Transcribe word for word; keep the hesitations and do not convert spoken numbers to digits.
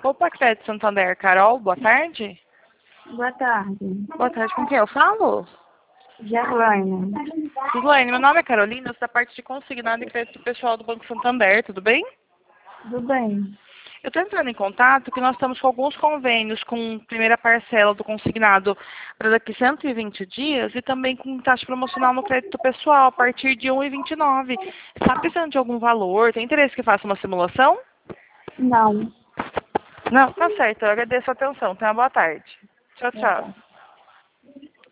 Opa, Crédito Santander, Carol, boa tarde. Boa tarde. Boa tarde, com quem eu falo? Gerlaine. Gislaine, meu nome é Carolina, eu sou da parte de consignado e crédito pessoal do Banco Santander, tudo bem? Tudo bem. Eu estou entrando em contato que nós estamos com alguns convênios com primeira parcela do consignado para daqui cento e vinte dias e também com taxa promocional no crédito pessoal a partir de um e vinte e nove. Está precisando de algum valor? Tem interesse que faça uma simulação? Não. Não, tá certo. Eu agradeço a atenção. Tenha uma boa tarde. Tchau, Boa tchau. tarde.